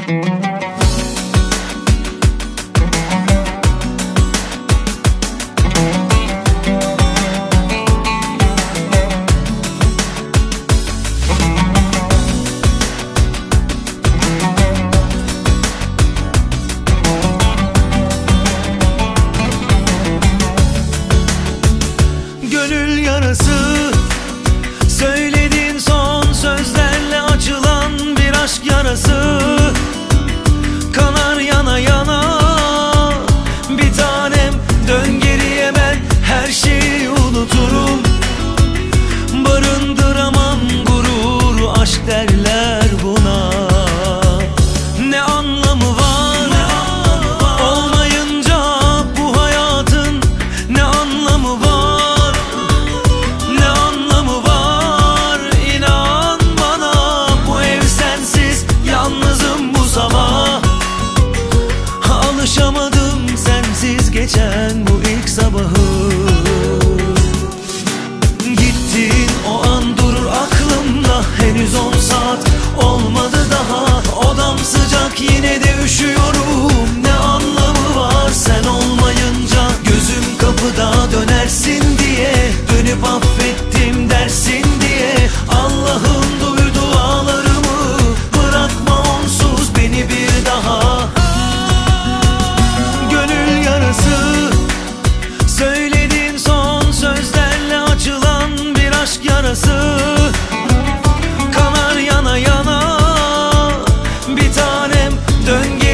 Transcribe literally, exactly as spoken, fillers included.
Gönül yarası, söylediğin son sözlerle açılan bir aşk yarası. Kanar yana yana bir tanem, dön geriye, ben her şeyi unuturum. Barındıramam gururu, aşk derler buna. Ne anlamı var, ne anlamı var olmayınca bu hayatın, ne anlamı var? Alışamadım sensiz geçen bu ilk sabahı. Gittin o an durur aklımda, henüz on saat olmadı daha. Odam sıcak yine de üşüyorum. Ne anlamı var sen olmayınca? Gözüm kapıda dönersin diye, dönüp affettim dersin diye. Allah'ım duy dualarımı, bırakma onsuz beni bir daha. Söylediğin son sözlerle açılan bir aşk yarası. Kanar yana yana bir tanem, dön geri.